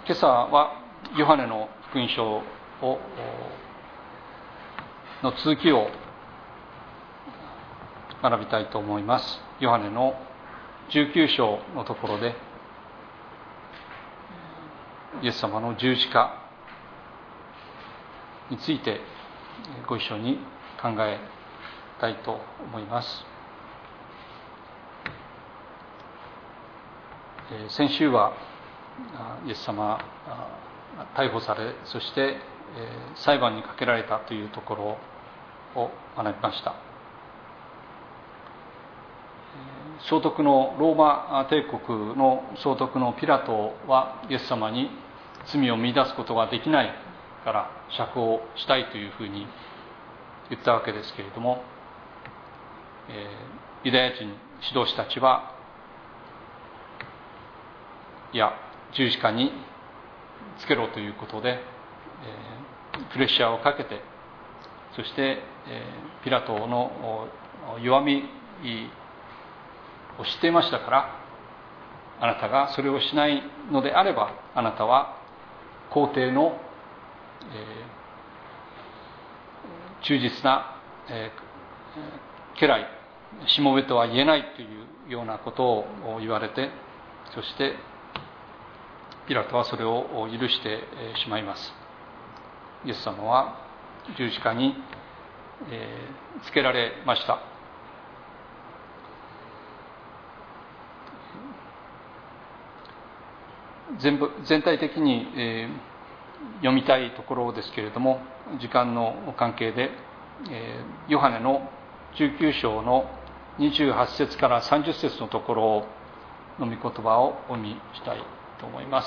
今朝はヨハネの福音書の続きを学びたいと思います。ヨハネの19章のところで、イエス様の十字架についてご一緒に考えたいと思います。先週はイエス様逮捕され、そして裁判にかけられたというところを学びました。総督のローマ帝国の総督のピラトはイエス様に罪を見出すことができないから釈放したいというふうに言ったわけですけれども、ユダヤ人指導者たちはいや十字架につけろということで、プレッシャーをかけて、そしてピラトの弱みを知っていましたから、あなたがそれをしないのであれば、あなたは皇帝の忠実な家来、しもべとは言えないというようなことを言われて、そしてピラトはそれを許してしまいます。イエス様は十字架につけられました。全体的に読みたいところですけれども、時間の関係でヨハネの19章の28節から30節のところの御言葉をお読みしたいと思います。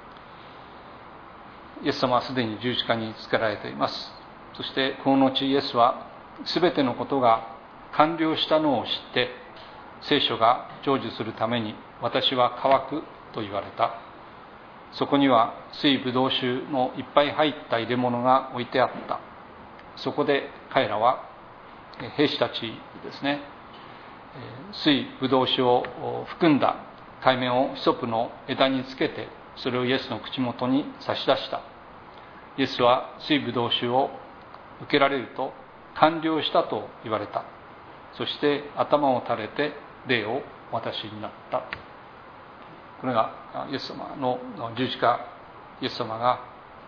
イエス様はすでに十字架につけられています。そしてこの後イエスはすべてのことが完了したのを知って、聖書が成就するために私は乾くと言われた。そこには水ぶどう酒のいっぱい入った入れ物が置いてあった。そこで彼らは兵士たちですね、水ぶどう酒を含んだ海面をヒソプの枝につけて、それをイエスの口元に差し出した。イエスは水ぶどう酒を受けられると、完了したと言われた。そして頭を垂れて礼をお渡しになった。これがイエス様の十字架、イエス様が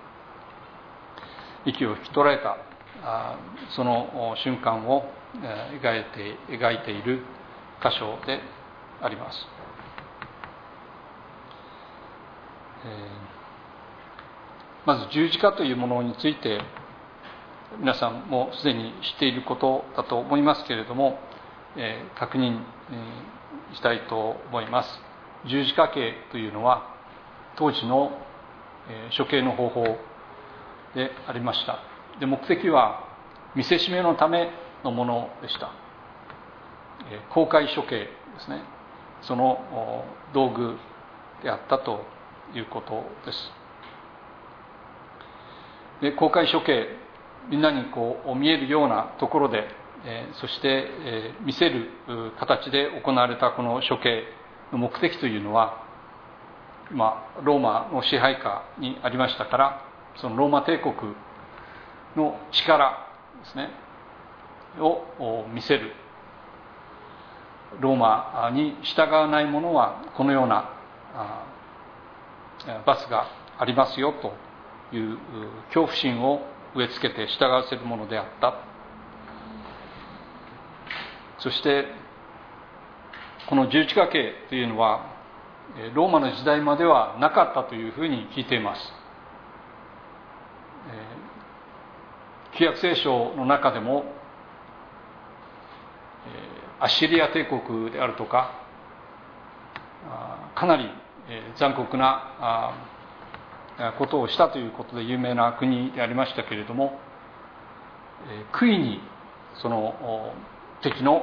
息を引き取られたその瞬間を描いている箇所であります。まず十字架というものについて皆さんもすでに知っていることだと思いますけれども、確認したいと思います。十字架刑というのは当時の処刑の方法でありました。で、目的は見せしめのためのものでした。公開処刑ですね、その道具であったということです。で、公開処刑、みんなに見えるようなところで、そして見せる形で行われたこの処刑の目的というのは、ローマの支配下にありましたから、そのローマ帝国の力ですねを見せる。ローマに従わない者はこのような罰がありますよという恐怖心を植え付けて従わせるものであった。そしてこの十字架刑というのはローマの時代まではなかったというふうに聞いています。旧約聖書の中でもアッシリア帝国であるとか、かなり残酷なことをしたということで有名な国でありましたけれども、杭にその敵の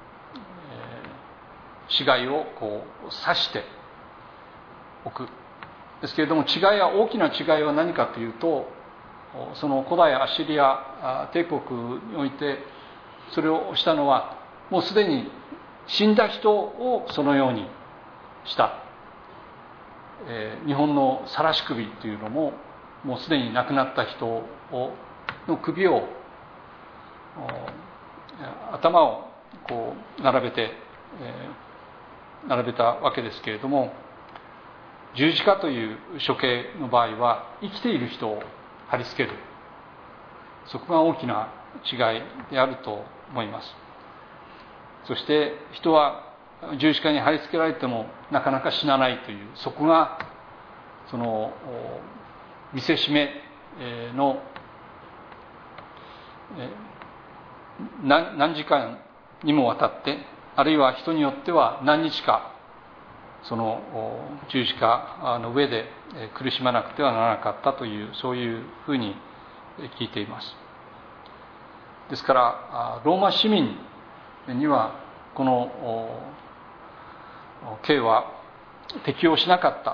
死骸を刺しておく。ですけれども、大きな違いは何かというと、その古代アッシリア帝国においてそれをしたのは、もうすでに死んだ人をそのようにした。 日本の晒し首というのももうすでに亡くなった人の首を頭をこう並べたわけですけれども、十字架という処刑の場合は生きている人を貼り付ける、そこが大きな違いであると思います。そして人は十字架に貼り付けられてもなかなか死なないという、そこがその見せしめの何時間にもわたって、あるいは人によっては何日かその十字架の上で苦しまなくてはならなかったという、そういうふうに聞いています。ですからローマ市民にはこの刑は適用しなかった。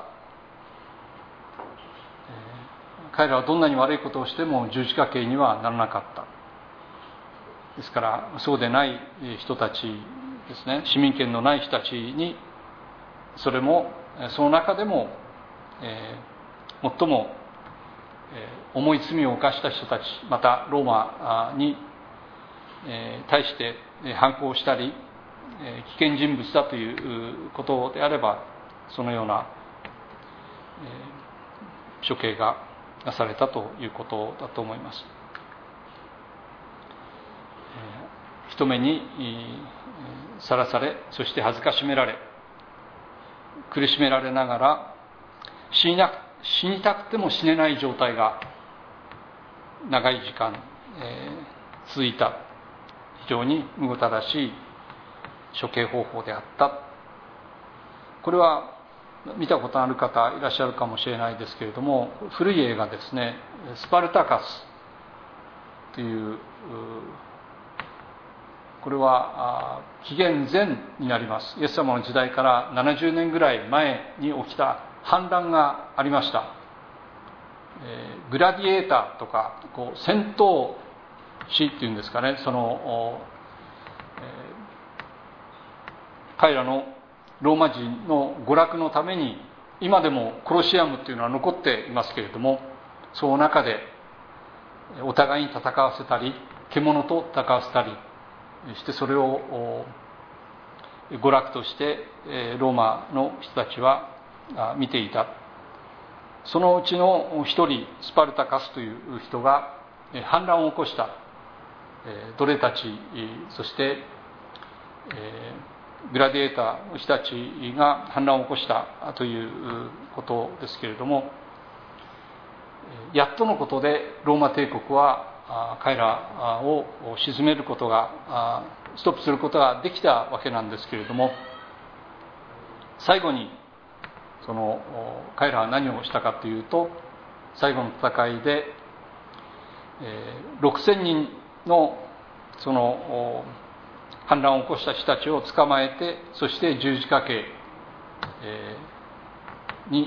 彼らはどんなに悪いことをしても十字架刑にはならなかった。ですからそうでない人たちですね、市民権のない人たちに、それもその中でも、最も重い罪を犯した人たち、またローマに対して反抗したり危険人物だということであれば、そのような処刑がなされたということだと思います。人目にさらされ、そして恥ずかしめられ、苦しめられながら死にたくても死ねない状態が長い時間、続いた、非常にむごたらしい処刑方法であった。これは見たことある方いらっしゃるかもしれないですけれども、古い映画ですね、スパルタカスという、これは紀元前になります。イエス様の時代から70年ぐらい前に起きた反乱がありました。グラディエーターとかこう戦闘士っていうんですかね、その、彼らのローマ人の娯楽のために今でもコロシアムというのは残っていますけれども、その中でお互いに戦わせたり獣と戦わせたりして、それを娯楽としてローマの人たちは見ていた。そのうちの一人、スパルタカスという人が反乱を起こした。奴隷たち、そしてグラディエーターの人たちが反乱を起こしたということですけれども、やっとのことでローマ帝国は彼らを鎮めることが、ストップすることができたわけなんですけれども、最後にその彼らは何をしたかというと、最後の戦いで6000人のその反乱を起こした人たちを捕まえて、そして十字架刑に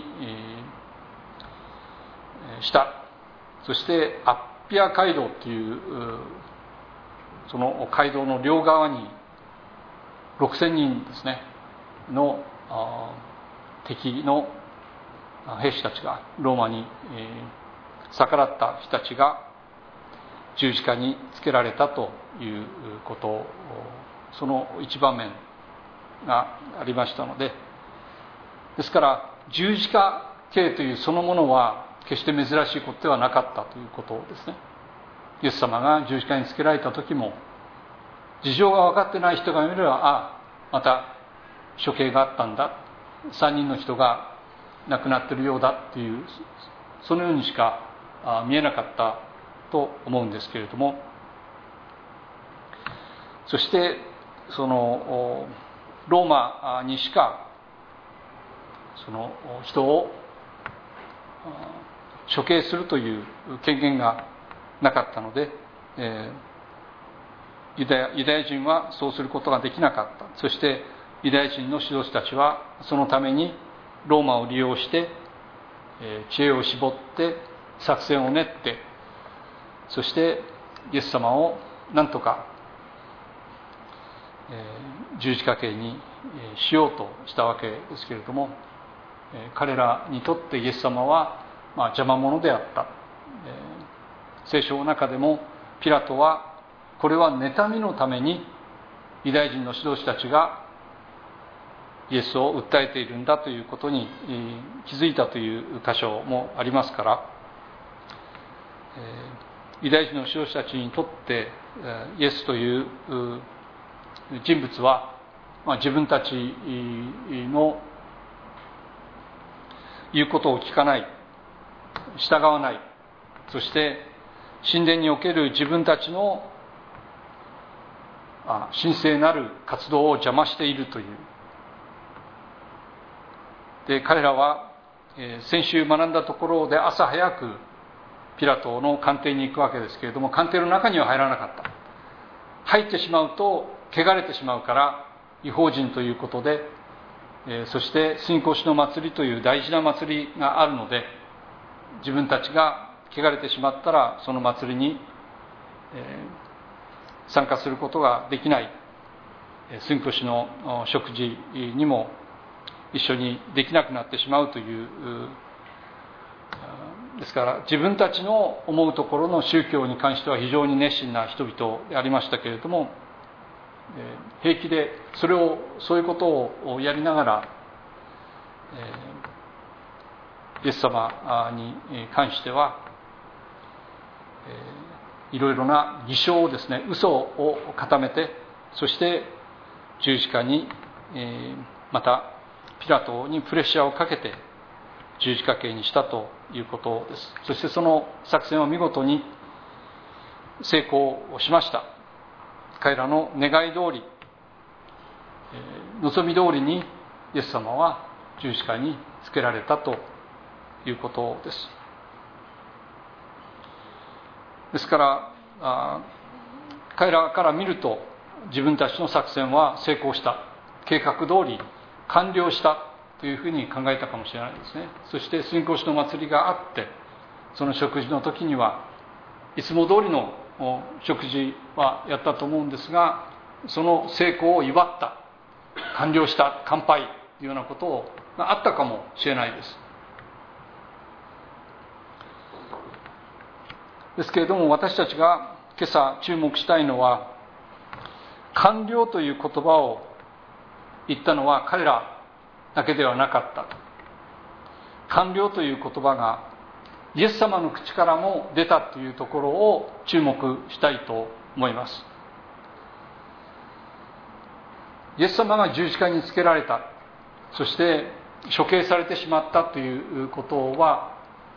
した。そしてアッピア街道というその街道の両側に6000人ですねの敵の兵士たちが、ローマに逆らった人たちが十字架につけられたということ、その一場面がありましたので、ですから十字架刑というそのものは決して珍しいことではなかったということですね。イエス様が十字架につけられた時も、事情が分かってない人が見れば、また処刑があったんだ、3人の人が亡くなっているようだっていう、そのようにしか見えなかったと思うんですけれども、そしてそのローマにしかその人を処刑するという権限がなかったので、ユダヤ人はそうすることができなかった。そしてユダヤ人の指導者たちはそのためにローマを利用して知恵を絞って作戦を練って、そしてイエス様を何とか十字架刑にしようとしたわけですけれども、 彼らにとってイエス様は邪魔者であった。聖書の中でもピラトはこれは妬みのためにユダヤ人の指導者たちがイエスを訴えているんだということに気づいたという箇所もありますから、ユダヤ人の指導者たちにとってイエスという人物は、自分たちの言うことを聞かない、従わない、そして神殿における自分たちの神聖なる活動を邪魔しているという。で、彼らは先週学んだところで朝早くピラトの官邸に行くわけですけれども、官邸の中には入らなかった。入ってしまうと汚れてしまうから異邦人ということで、そして杉越の祭りという大事な祭りがあるので、自分たちが汚れてしまったらその祭りに参加することができない、杉越の食事にも一緒にできなくなってしまうという、ですから自分たちの思うところの宗教に関しては非常に熱心な人々でありましたけれども、平気でそういうことをやりながら、イエス様に関してはいろいろな偽証をですね、嘘を固めて、そして十字架に、またピラトにプレッシャーをかけて十字架刑にしたということです。そしてその作戦は見事に成功しました。彼らの願い通り、望み通りにイエス様は十字架につけられたということです。ですから彼らから見ると自分たちの作戦は成功した、計画通り完了したというふうに考えたかもしれないですね。そして杉越の祭りがあって、その食事の時にはいつも通りの食事はやったと思うんですが、その成功を祝った、完了した、乾杯というようなことがあったかもしれないです。ですけれども、私たちが今朝注目したいのは、完了という言葉を言ったのは彼らだけではなかった。完了という言葉がイエス様の口からも出たというところを注目したいと思います。イエス様が十字架につけられた、そして処刑されてしまったということは、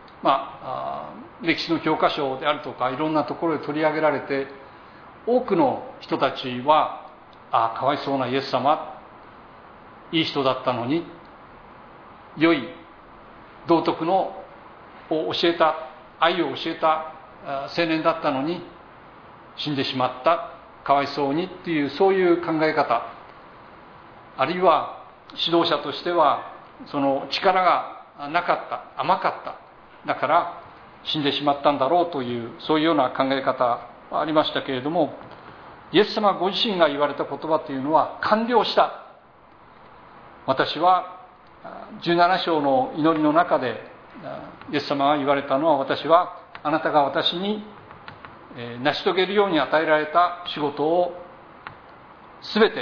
歴史の教科書であるとかいろんなところで取り上げられて、多くの人たちはかわいそうなイエス様、いい人だったのに、良い道徳を教えた、愛を教えた青年だったのに死んでしまった、かわいそうにっていう、そういう考え方、あるいは指導者としてはその力がなかった、甘かった、だから死んでしまったんだろうという、そういうような考え方ありましたけれども、イエス様ご自身が言われた言葉というのは完了した。私は17章の祈りの中でイエス様が言われたのは、私はあなたが私に成し遂げるように与えられた仕事をすべて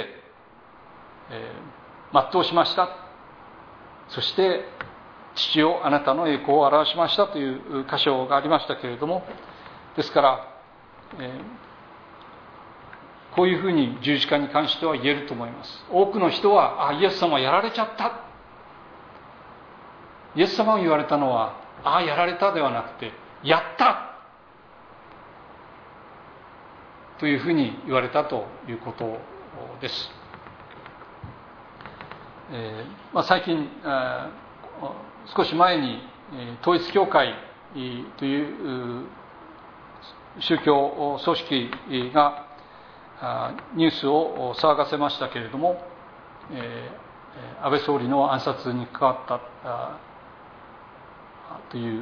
全うしました。そして父よ、あなたの栄光を表しましたという箇所がありましたけれども、ですから、こういうふうに十字架に関しては言えると思います。多くの人はイエス様やられちゃった、イエス様が言われたのはやられたではなくて、やったというふうに言われたということです。最近少し前に統一教会という宗教組織がニュースを騒がせましたけれども、安倍総理の暗殺に関わったという、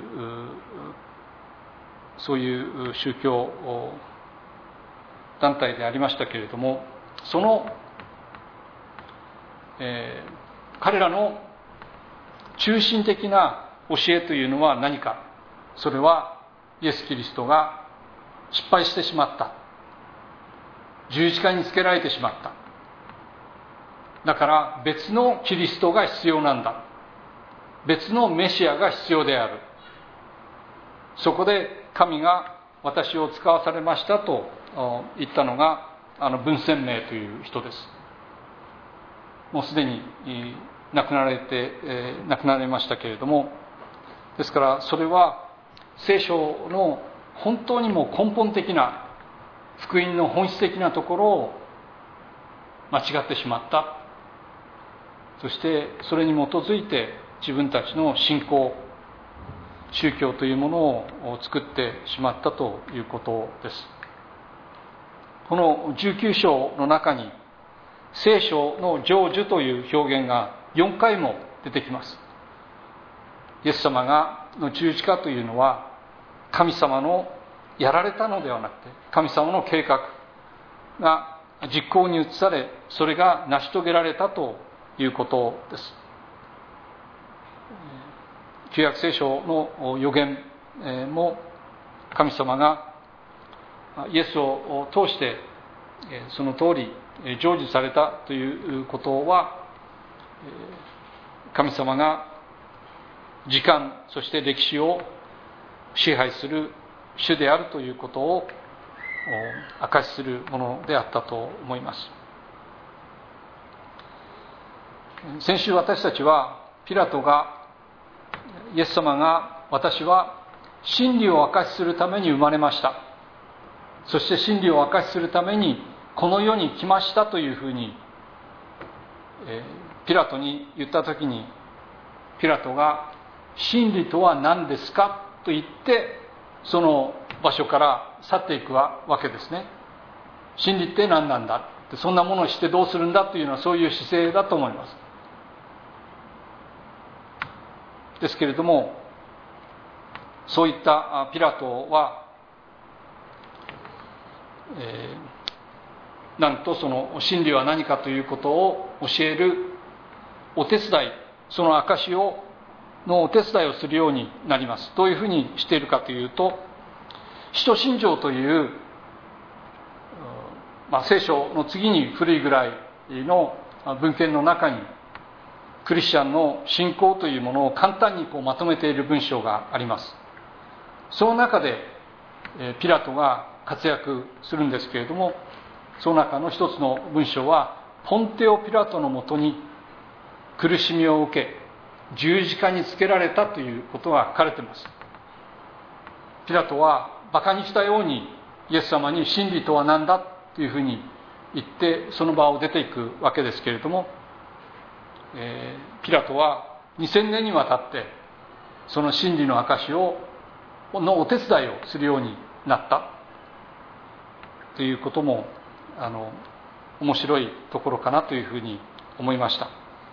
そういう宗教団体でありましたけれども、その、彼らの中心的な教えというのは何か。それはイエス・キリストが失敗してしまった。十字架につけられてしまった。だから別のキリストが必要なんだ。別のメシアが必要である。そこで神が私を使わされましたと言ったのが文鮮明という人です。もうすでに亡くなられましたけれども、ですからそれは聖書の本当にも根本的な福音の本質的なところを間違ってしまった。そしてそれに基づいて自分たちの信仰、宗教というものを作ってしまったということです。この19章の中に聖書の成就という表現が4回も出てきます。イエス様の十字架というのは神様のやられたのではなくて、神様の計画が実行に移され、それが成し遂げられたということです。旧約聖書の預言も神様がイエスを通してその通り成就されたということは、神様が時間そして歴史を支配する主であるということを証しするものであったと思います。先週私たちはピラトがイエス様が私は真理を証しするために生まれました、そして真理を証しするためにこの世に来ましたというふうにピラトに言ったときに、ピラトが真理とは何ですかと言ってその場所から去っていくわけですね。真理って何なんだって、そんなものを知ってどうするんだというのはそういう姿勢だと思います。ですけれども、そういったピラトは、なんとその真理は何かということを教えるお手伝い、その証のお手伝いをするようになります。どういうふうにしているかというと、使徒信条という、聖書の次に古いぐらいの文献の中にクリスチャンの信仰というものを簡単にまとめている文章があります。その中でピラトが活躍するんですけれども、その中の一つの文章は、ポンテオ・ピラトのもとに苦しみを受け十字架につけられたということが書かれています。ピラトは馬鹿にしたようにイエス様に真理とは何だというふうに言ってその場を出ていくわけですけれども、ピラトは2000年にわたってその真理の証のお手伝いをするようになったということも面白いところかなというふうに思いました。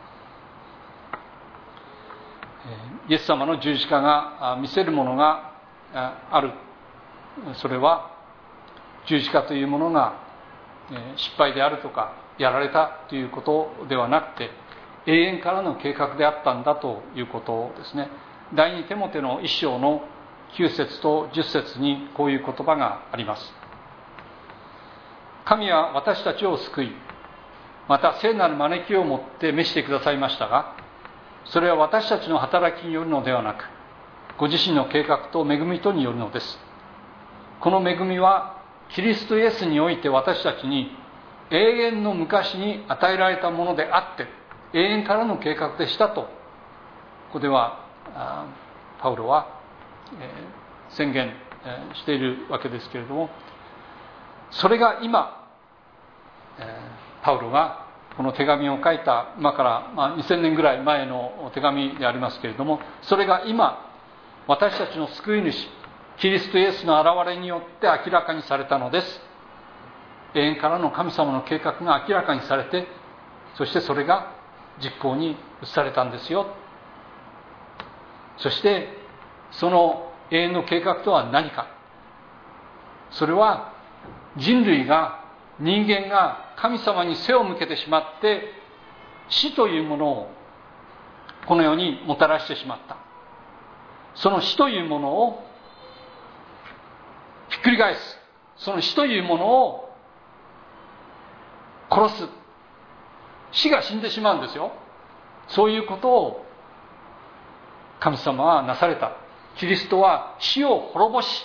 イエス様の十字架が見せるものがある。それは十字架というものが失敗であるとかやられたということではなくて、永遠からの計画であったんだということですね。第二テモテの1章の9節と10節にこういう言葉があります。神は私たちを救い、また聖なる招きをもって召してくださいましたが、それは私たちの働きによるのではなく、ご自身の計画と恵みとによるのです。この恵みはキリストイエスにおいて私たちに永遠の昔に与えられたものであって、永遠からの計画でしたと、ここではパウロは宣言しているわけですけれども、それが今パウロがこの手紙を書いた今から2000年ぐらい前の手紙でありますけれども、それが今私たちの救い主キリストイエスの現れによって明らかにされたのです。永遠からの神様の計画が明らかにされて、そしてそれが実行に移されたんですよ。そしてその永遠の計画とは何か。それは人間が神様に背を向けてしまって死というものをこの世にもたらしてしまった。その死というものをひっくり返す。その死というものを殺す。死が死んでしまうんですよ。そういうことを神様はなされた。キリストは死を滅ぼし、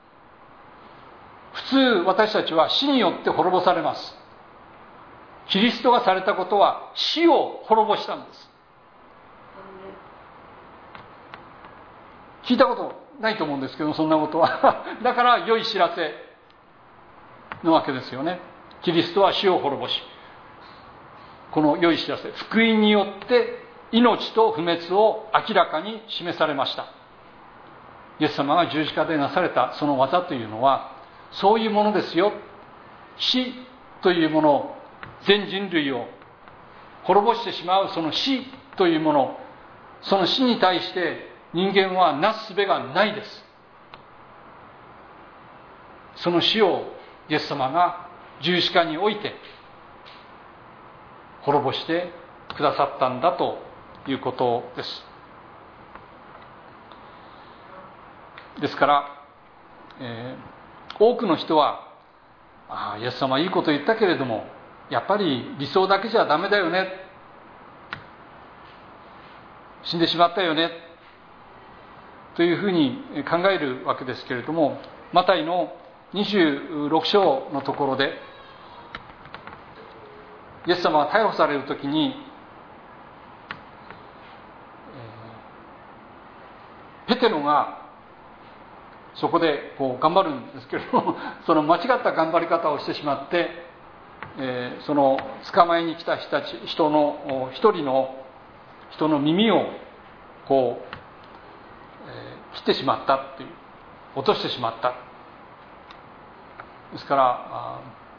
普通私たちは死によって滅ぼされます。キリストがされたことは死を滅ぼしたんです。聞いたことないと思うんですけど、そんなことはだから良い知らせのわけですよね。キリストは死を滅ぼし、この良い知らせ、福音によって命と不滅を明らかに示されました。イエス様が十字架でなされたその技というのはそういうものですよ。死というものを、全人類を滅ぼしてしまうその死というもの、その死に対して人間はなす術がないです。その死をイエス様が十字架において滅ぼしてくださったんだということです。ですから、多くの人はイエス様はいいこと言ったけれども、やっぱり理想だけじゃダメだよね、死んでしまったよねというふうに考えるわけですけれども、マタイの26章のところでイエス様は逮捕されるときにペテロがそこでこう頑張るんですけれども、その間違った頑張り方をしてしまって、その捕まえに来た人の一人の人の耳をこう、切ってしまったっていう、落としてしまった。ですから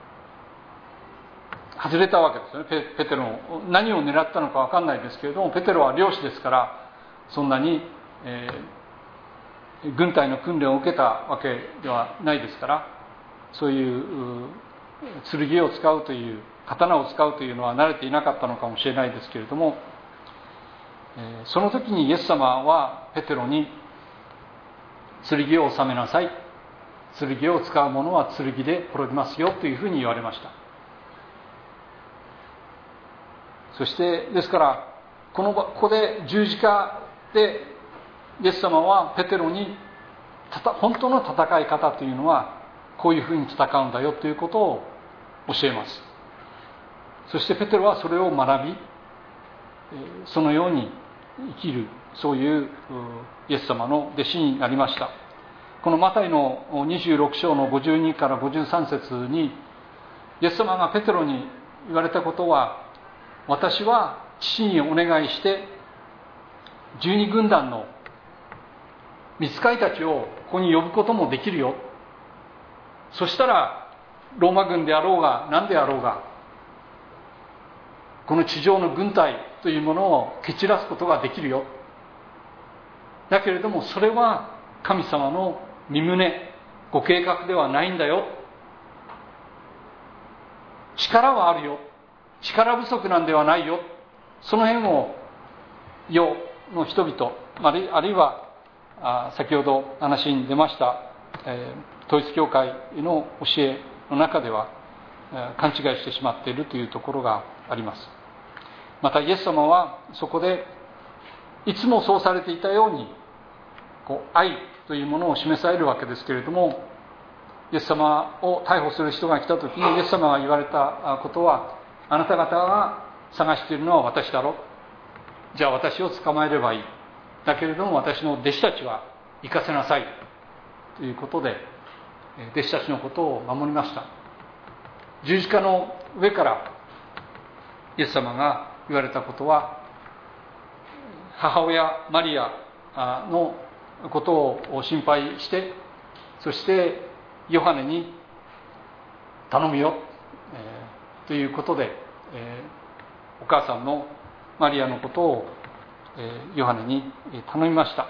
外れたわけですよね。ペテロの何を狙ったのか分かんないですけれども、ペテロは漁師ですからそんなに、軍隊の訓練を受けたわけではないですから、そういう剣を使うという、刀を使うというのは慣れていなかったのかもしれないですけれども、その時にイエス様はペテロに剣を収めなさい、剣を使う者は剣で滅びますよというふうに言われました。そしてですからここで十字架でイエス様はペテロに本当の戦い方というのはこういうふうに戦うんだよということを教えます。そしてペテロはそれを学び、そのように生きる、そういうイエス様の弟子になりました。このマタイの26章の52から53節にイエス様がペテロに言われたことは、私は父にお願いして12軍団の御使いたちをここに呼ぶこともできるよ。そしたらローマ軍であろうが何であろうが、この地上の軍隊というものを蹴散らすことができるよ。だけれどもそれは神様の御胸、ご計画ではないんだよ。力はあるよ。力不足なんではないよ。その辺を世の人々、あるいは先ほど話に出ました、統一教会の教えの中では勘違いしてしまっているというところがあります。またイエス様はそこでいつもそうされていたように愛というものを示されるわけですけれども、イエス様を逮捕する人が来た時にイエス様が言われたことは、あなた方が探しているのは私だろ、じゃあ私を捕まえればいい、だけれども私の弟子たちは行かせなさいということで弟子たちのことを守りました。十字架の上からイエス様が言われたことは、母親マリアのことを心配して、そしてヨハネに頼むよ、ということで、お母さんのマリアのことを、ヨハネに頼みました。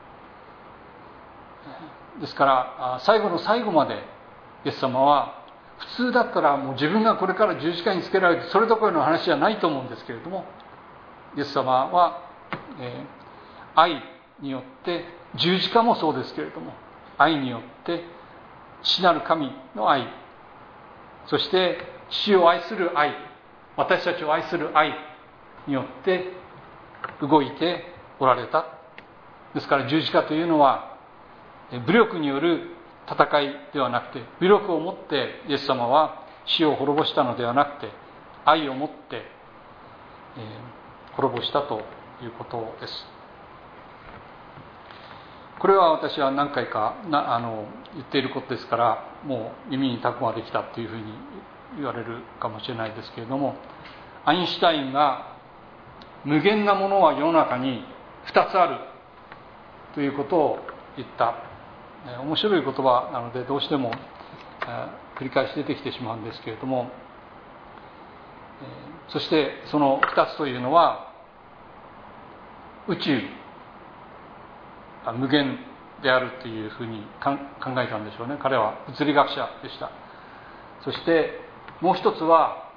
ですから最後の最後までイエス様は、普通だったらもう自分がこれから十字架につけられてそれどころの話じゃないと思うんですけれども、イエス様は愛によって、十字架もそうですけれども、愛によって父なる神の愛、そして父を愛する愛、私たちを愛する愛によって動いておられた。ですから十字架というのは武力による戦いではなくて、武力をもってイエス様は死を滅ぼしたのではなくて、愛をもって滅ぼしたということです。これは私は何回か言っていることですから、もう耳にたくまできたというふうに言われるかもしれないですけれども、アインシュタインが無限なものは世の中に2つあるということを言った。面白い言葉なのでどうしても繰り返し出てきてしまうんですけれども、そしてその2つというのは、宇宙無限であるというふうに考えたんでしょうね。彼は物理学者でした。そしてもう一つ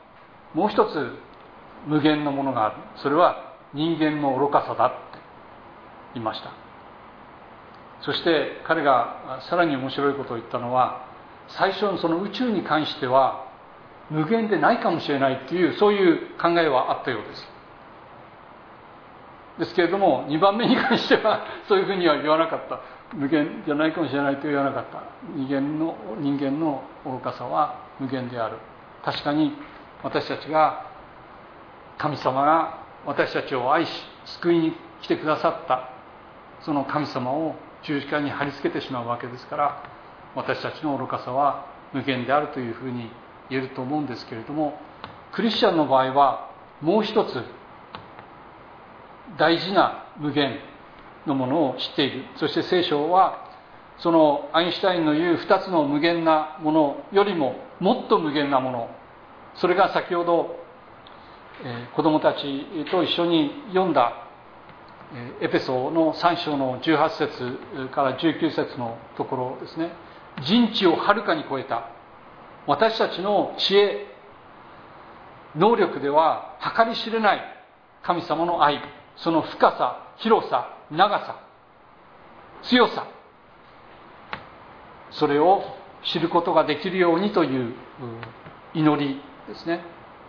無限のものがある。それは人間の愚かさだって言いました。そして彼がさらに面白いことを言ったのは、最初のその宇宙に関しては無限でないかもしれないという、そういう考えはあったようです。ですけれども、2番目に関してはそういうふうには言わなかった。無限じゃないかもしれないと言わなかった。人間の愚かさは無限である。確かに私たちが、神様が私たちを愛し救いに来てくださったその神様を十字架に貼り付けてしまうわけですから、私たちの愚かさは無限であるというふうに言えると思うんですけれども、クリスチャンの場合はもう一つ大事な無限のものを知っている。そして聖書はそのアインシュタインの言う2つの無限なものよりももっと無限なもの、それが先ほど子供たちと一緒に読んだエペソの3章の18節から19節のところですね。人知をはるかに超えた、私たちの知恵能力では計り知れない神様の愛、その深さ、広さ、長さ、強さ、それを知ることができるようにという祈りですね。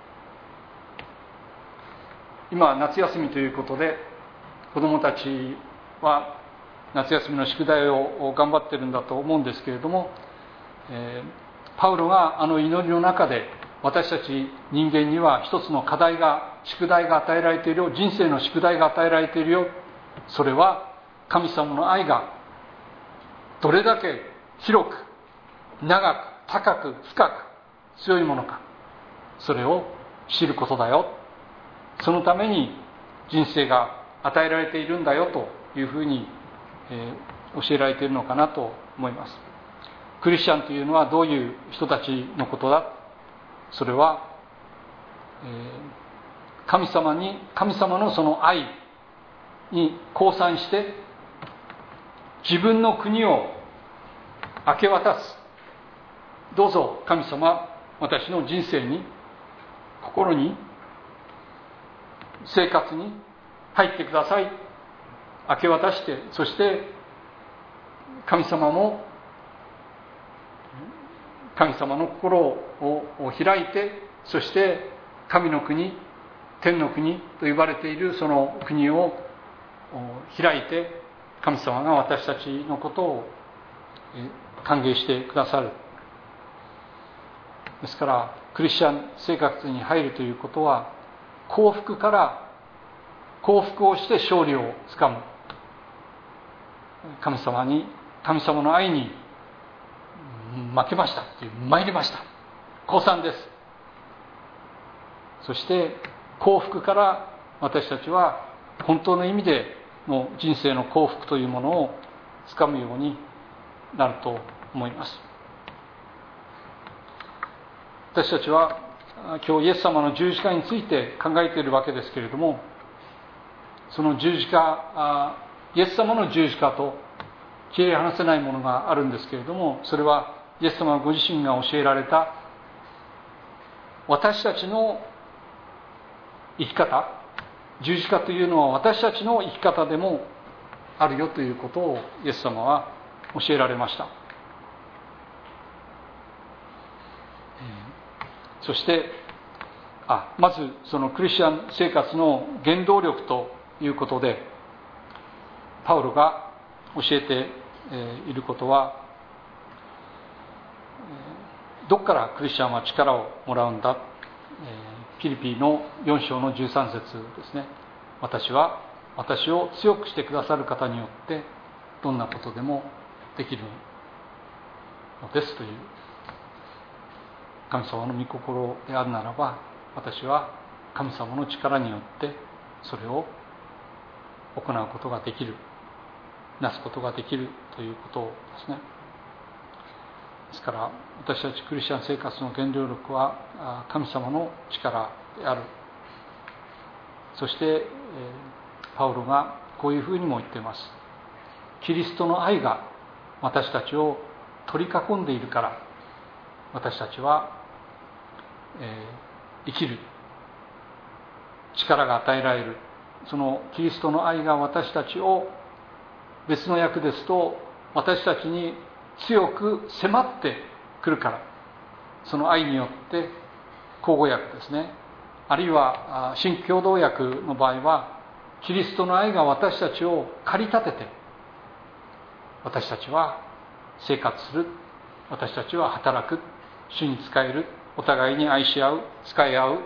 今夏休みということで、子どもたちは夏休みの宿題を頑張っているんだと思うんですけれども、パウロがあの祈りの中で、私たち人間には一つの宿題が与えられているよ、人生の宿題が与えられているよ。それは神様の愛がどれだけ広く長く高く深く強いものか、それを知ることだよ。そのために人生が与えられているんだよというふうに、教えられているのかなと思います。クリスチャンというのはどういう人たちのことだ。それは、神様のその愛に降参して、自分の国を明け渡す。どうぞ神様、私の人生に、心に、生活に入ってください。明け渡して、そして神様も神様の心を開いて、そして神の国、天の国と呼ばれているその国を開いて、神様が私たちのことを歓迎してくださる。ですからクリスチャン生活に入るということは、幸福をして勝利をつかむ。神様の愛に負けましたという、参りました、降参です。そして幸福から私たちは本当の意味での人生の幸福というものをつかむようになると思います。私たちは今日イエス様の十字架について考えているわけですけれども、その十字架、イエス様の十字架と切り離せないものがあるんですけれども、それはイエス様ご自身が教えられた私たちの生き方、 十字架というのは私たちの生き方でもあるよということをイエス様は教えられました。そしてまずそのクリスチャン生活の原動力ということでパウロが教えていることは、どこからクリスチャンは力をもらうんだ。ピリピの4章の13節ですね。私は私を強くしてくださる方によってどんなことでもできるのですという、神様の御心であるならば、私は神様の力によってそれを行うことができる、なすことができるということですね。ですから私たちクリスチャン生活の原動力は神様の力である。そしてパウロがこういうふうにも言っています。キリストの愛が私たちを取り囲んでいるから、私たちは生きる力が与えられる。そのキリストの愛が私たちを、別の訳ですと私たちに強く迫ってくるから、その愛によって、口語訳ですね、あるいは新共同訳の場合はキリストの愛が私たちを駆り立てて、私たちは生活する、私たちは働く、主に仕える、お互いに愛し合う、仕え合う。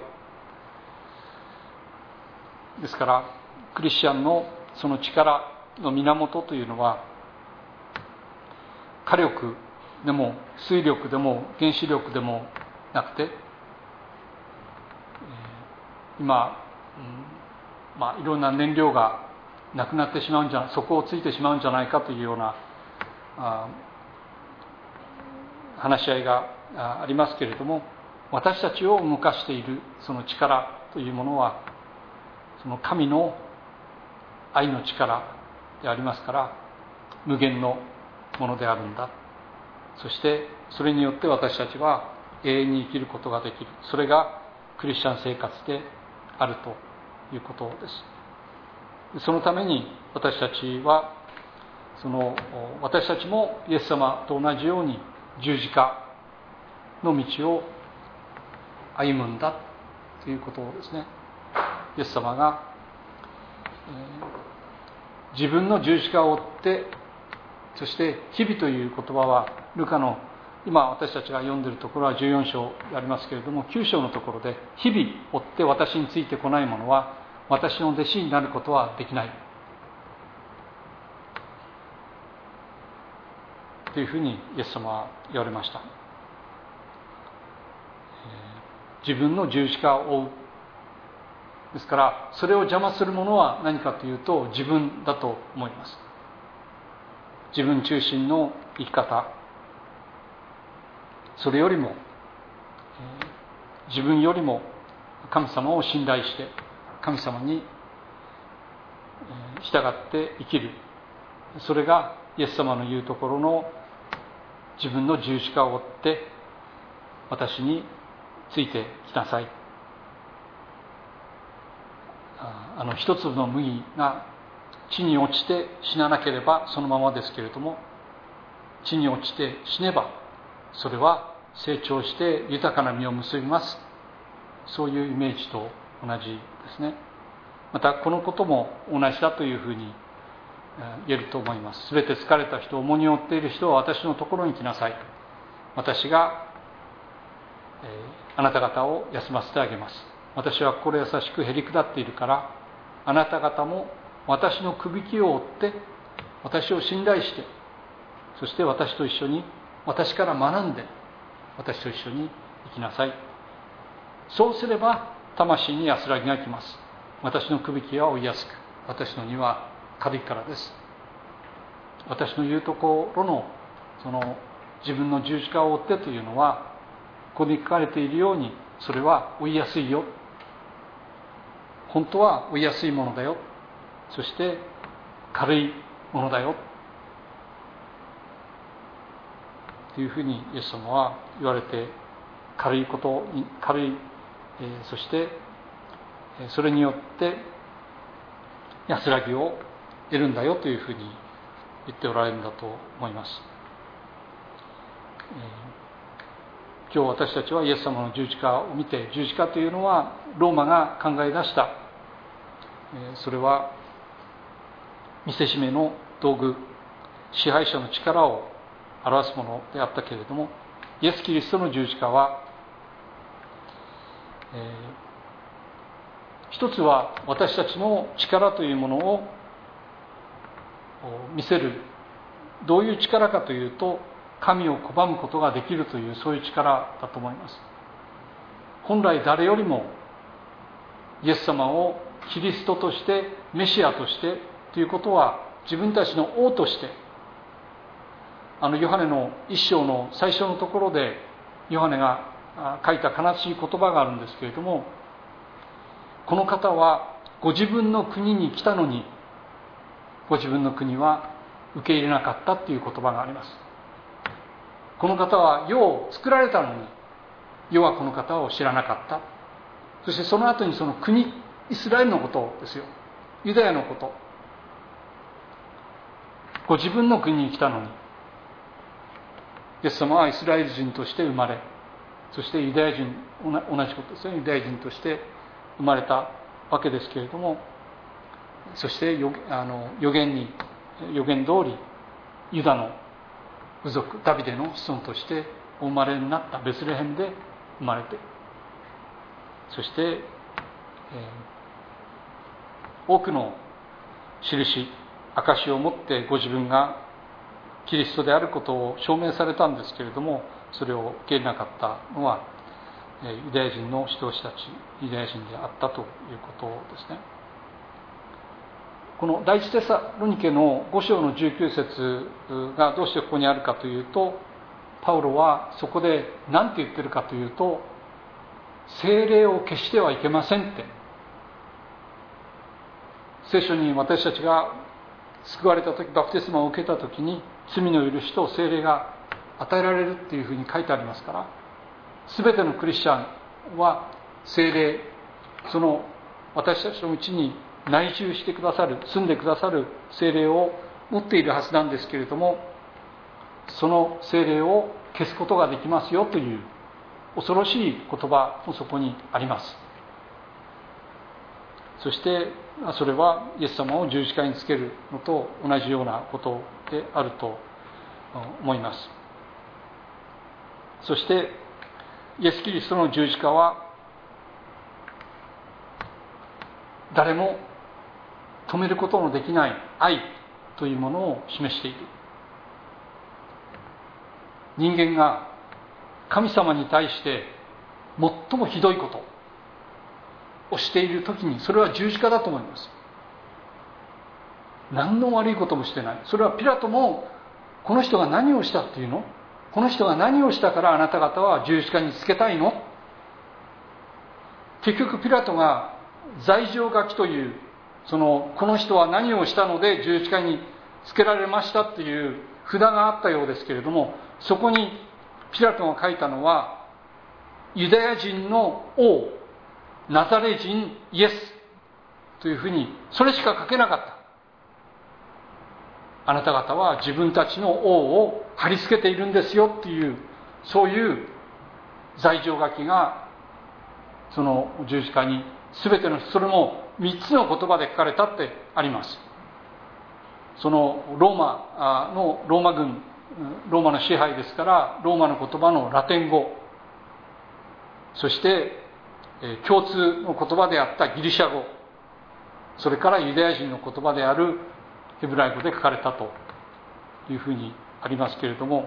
ですからクリスチャンのその力の源というのは、火力でも水力でも原子力でもなくて、今、いろんな燃料がなくなってしまうんじゃ、底をついてしまうんじゃないかというような話し合いがありますけれども、私たちを動かしているその力というものは、その神の愛の力でありますから、無限のものであるんだ。そしてそれによって私たちは永遠に生きることができる。それがクリスチャン生活であるということです。そのために私たちは、私たちもイエス様と同じように十字架の道を歩むんだということですね。イエス様が、自分の十字架を追って、そして日々という言葉はルカの今私たちが読んでいるところは14章ありますけれども、9章のところで、日々追って私についてこない者は私の弟子になることはできないというふうにイエス様は言われました。自分の十字架を追う。ですからそれを邪魔するものは何かというと、自分だと思います。自分中心の生き方、それよりも自分よりも神様を信頼して神様に従って生きる。それがイエス様の言うところの自分の十字架を追って私についてきなさい。一粒の麦が地に落ちて死ななければそのままですけれども、地に落ちて死ねばそれは成長して豊かな実を結びます。そういうイメージと同じですね。またこのことも同じだというふうに言えると思います。すべて疲れた人、重荷を負っている人は私のところに来なさい。私があなた方を休ませてあげます。私は心優しくへり下っているから、あなた方も私のくびきを追って私を信頼して、そして私と一緒に、私から学んで私と一緒に生きなさい。そうすれば魂に安らぎが来ます。私のくびきは追いやすく、私の荷は軽いからです。私の言うところのその自分の十字架を追ってというのは、ここに書かれているように、それは追いやすいよ、本当は追いやすいものだよ、そして軽いものだよというふうにイエス様は言われて、軽いことに軽い、そしてそれによって安らぎを得るんだよというふうに言っておられるんだと思います。今日私たちはイエス様の十字架を見て、十字架というのはローマが考え出した、それは見せしめの道具、支配者の力を表すものであったけれども、イエス・キリストの十字架は、一つは私たちの力というものを見せる。どういう力かというと、神を拒むことができるという、そういう力だと思います。本来誰よりもイエス様をキリストとして、メシアとしてということは、自分たちの王として、ヨハネの一章の最初のところでヨハネが書いた悲しい言葉があるんですけれども、この方はご自分の国に来たのに、ご自分の国は受け入れなかったという言葉があります。この方は世を作られたのに、世はこの方を知らなかった。そしてその後にその国、イスラエルのことですよ。ユダヤのこと。ご自分の国に来たのに、イエス様はイスラエル人として生まれ、そしてユダヤ人、同じことですね、ユダヤ人として生まれたわけですけれども、そして予言通りユダの部族、ダビデの子孫としてお生まれになったベツレヘムで生まれて、そして、多くの印、証を持ってご自分がキリストであることを証明されたんですけれども、それを受け入れなかったのはユダヤ人の指導者たち、ユダヤ人であったということですね。この第一テサロニケの5章の19節がどうしてここにあるかというと、パウロはそこで何て言ってるかというと、聖霊を消してはいけませんって。聖書に私たちが救われた時、バプテスマを受けた時に罪の許しと聖霊が与えられるっていうふうに書いてありますから、全てのクリスチャンは聖霊、その私たちのうちに内住してくださる、住んでくださる聖霊を持っているはずなんですけれども、その聖霊を消すことができますよという恐ろしい言葉もそこにあります。そしてそれはイエス様を十字架につけるのと同じようなことであると思います。そしてイエス・キリストの十字架は誰も止めることのできない愛というものを示している。人間が神様に対して最もひどいことをしているときに、それは十字架だと思います。何の悪いこともしてない。それはピラトも、この人が何をしたっていうの？この人が何をしたからあなた方は十字架につけたいの？結局ピラトが罪状書きという、この人は何をしたので十字架につけられましたっていう札があったようですけれども、そこにピラトが書いたのは、ユダヤ人の王、ナザレ人イエスというふうに、それしか書けなかった。あなた方は自分たちの王を貼り付けているんですよっていう、そういう罪状書きがその十字架に全ての、それも3つの言葉で書かれたってあります。そのローマ軍、ローマの支配ですから、ローマの言葉のラテン語、そして共通の言葉であったギリシャ語、それからユダヤ人の言葉であるヘブライ語で書かれたというふうにありますけれども、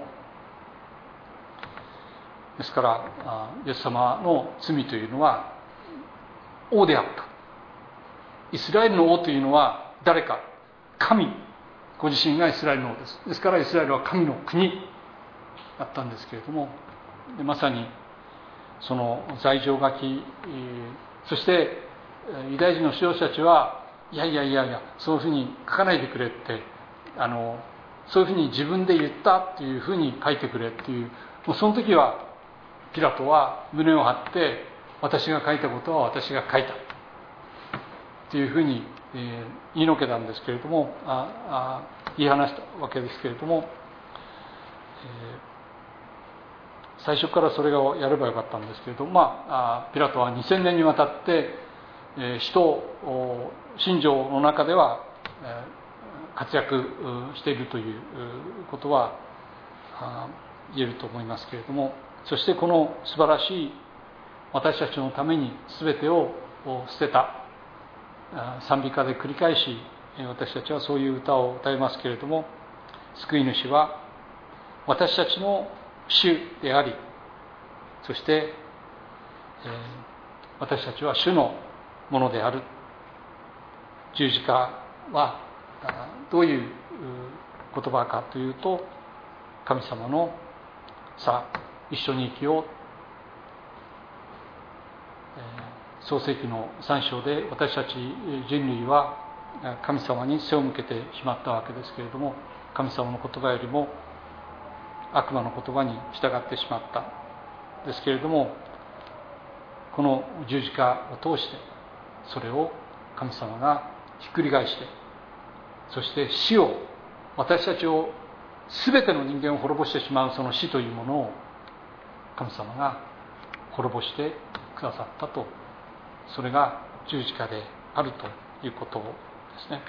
ですからイエス様の罪というのは王であった。イスラエルの王というのは誰か？神ご自身がイスラエルの王です。ですからイスラエルは神の国だったんですけれども、まさにその罪状書き、そしてユダヤ人の指導者たちは、いやそういうふうに書かないでくれって、そういうふうに自分で言ったっていうふうに書いてくれっていう、もうその時はピラトは胸を張って、私が書いたことは私が書いたっていうふうに言いのけたんですけれども、言い放したわけですけれども、最初からそれをやればよかったんですけれども、ピラトは2000年にわたって使徒信条の中では活躍しているということは言えると思いますけれども、そしてこの素晴らしい私たちのために全てを捨てた賛美歌で繰り返し私たちはそういう歌を歌いますけれども、救い主は私たちの主であり、そして、私たちは主のものである。十字架はどういう言葉かというと、神様のさあ一緒に生きよう、創世記の3章で私たち人類は神様に背を向けてしまったわけですけれども、神様の言葉よりも悪魔の言葉に従ってしまったですけれども、この十字架を通してそれを神様がひっくり返して、そして死を、私たちを全ての人間を滅ぼしてしまうその死というものを神様が滅ぼしてくださったと、それが十字架であるということですね。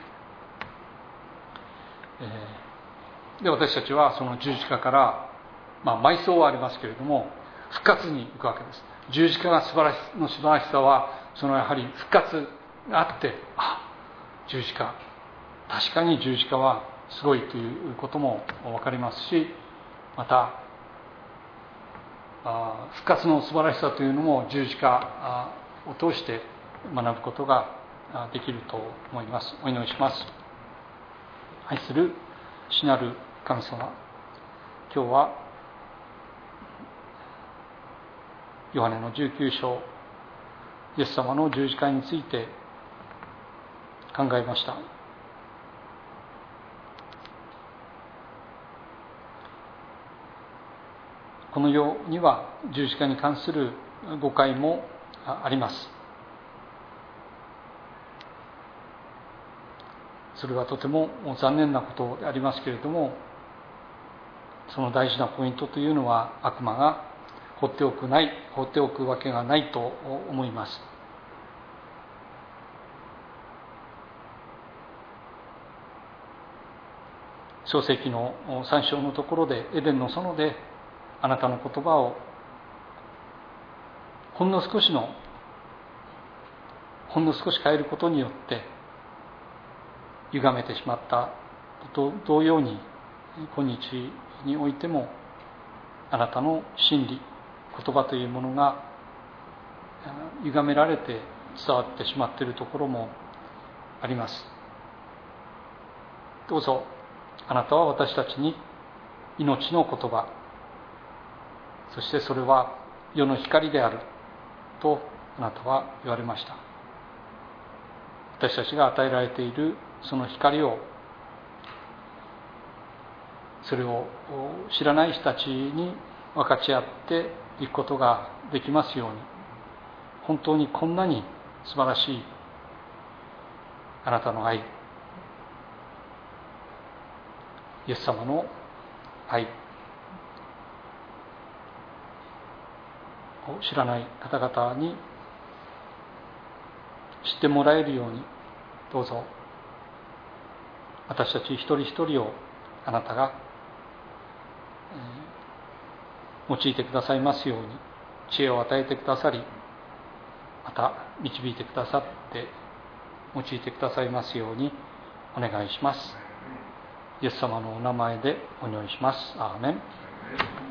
で、私たちはその十字架から、埋葬はありますけれども復活に行くわけです。十字架が素晴らしさは、そのやはり復活があって、十字架、確かに十字架はすごいということも分かりますし、また復活の素晴らしさというのも十字架を通して学ぶことができると思います。お祈りします。愛する父なる神様、今日はヨハネの19章、イエス様の十字架について考えました。この世には十字架に関する誤解もあります。それはとても残念なことでありますけれども、その大事なポイントというのは悪魔が放っておくわけがないと思います。創世記の3章のところで、エデンの園であなたの言葉をほんの少し変えることによって歪めてしまったと同様に、今日においてもあなたの真理、言葉というものが歪められて伝わってしまっているところもあります。どうぞあなたは私たちに命の言葉、そしてそれは世の光であるとあなたは言われました。私たちが与えられているその光を、それを知らない人たちに分かち合っていくことができますように、本当にこんなに素晴らしいあなたの愛、イエス様の愛を知らない方々に知ってもらえるように、どうぞ私たち一人一人をあなたが用いてくださいますように、知恵を与えてくださり、また導いてくださって用いてくださいますようにお願いします。イエス様のお名前でお祈りします。アーメン。